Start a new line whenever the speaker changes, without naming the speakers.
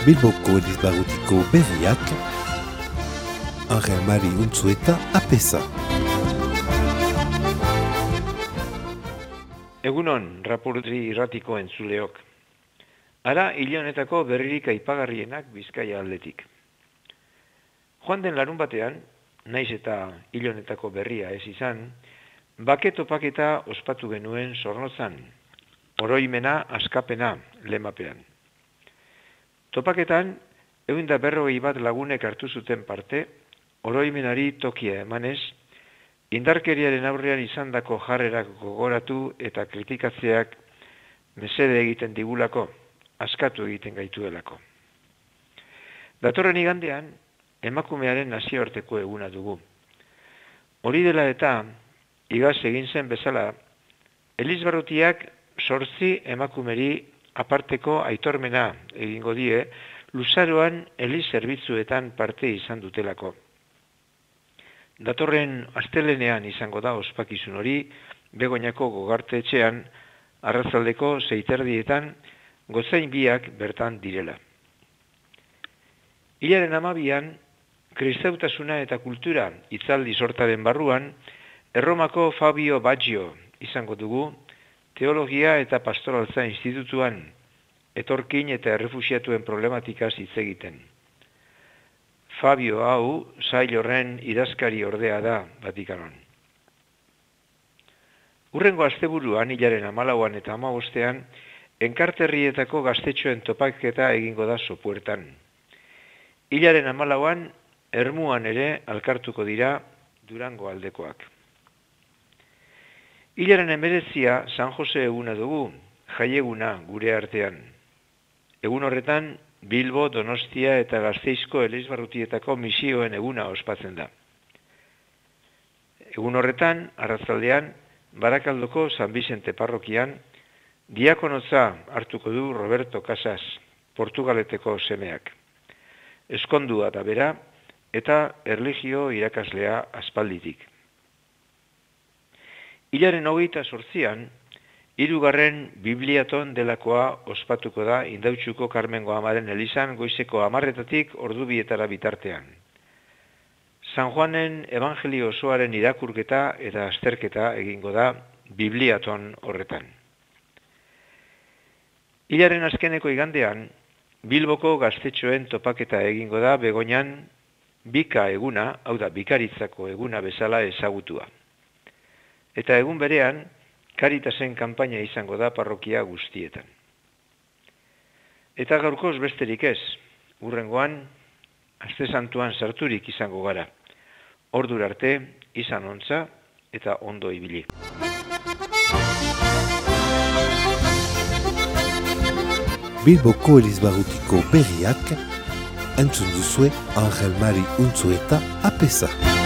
Bilboko Elizbarrutiko berriak, Angel Mari Untzueta apesa.
Egunon, Rapurdi irratiko entzuleok. Ara, hil honetako berririk aipagarrienak Bizkaia aldetik. Joan den larun batean, naiz eta hil honetako berria ez izan, bake topaketa ospatu genuen Zornotzan, oroimena askapena lemapean. Topaketan, 150 lagunek hartu zuten parte, oroimenari tokia emanez, indarkeriaren aurrean izandako jarrerak gogoratu eta kritikatzeak mesede egiten digulako, askatu egiten gaituelako. Datorren igandean, emakumearen nazioarteko eguna dugu. Hori dela eta, igaz egin zen bezala, Elizbarrutiak 8 emakumeri aparteko aitormena egingo die, luzaroan Eliz zerbitzuetan parte izan dutelako. Datorren astelenean izango da ospakizun hori, Begoñako Gogarte etxean, arratsaldeko 6:30 gozain biak bertan direla. Hilaren 12an, kristautasuna eta kultura hitzaldi sortaren barruan, Erromako Fabio Baggio izango dugu, Teologia eta Pastoraltza Institutuan, etorkin eta errefuxiatuen problematikaz hitz egiten. Fabio hau, sail horren idazkari ordea da Vatikanon. Hurrengo asteburuan, hilaren 14an eta 15ean, Enkarterrietako gaztetxoen topaketa egingo da Sopuertan. Hilaren 14an, Ermuan ere alkartuko dira Durango aldekoak. Hilaren 19a San Jose eguna dugu, jaieguna gure artean. Egun horretan, Bilbo, Donostia eta Gasteizko Elizbarrutietako misioen eguna ospatzen da. Egun horretan, arratzaldean, Barakaldoko San Bizente parrokian, diakonotza hartuko du Roberto Casas, Portugaleteko semeak. Eskondua da bera eta erlijio irakaslea aspalditik. Hilaren 28an, 3. Bibliaton delakoa ospatuko da Indautxuko Karmengo Amaren elizan goizeko 10:00 ordu 2 bitartean. San Juanen Evangelio osoaren irakurketa eta azterketa egingo da Bibliaton horretan. Hilaren azkeneko igandean, Bilboko gaztetxoen topaketa egingo da Begoñan bika eguna, hau da bikaritzako eguna bezala ezagutua. Eta egun berean, Karitasen kanpaina izango da parrokia guztietan. Eta gaurkoz besterik ez, hurrengoan, Aste Santuan sarturik izango gara. Ordura arte, izan ontza eta ondo ibili.
Bilboko Elizbarrutiko berriak, entzun duzue Angel Mari Untzueta apesa.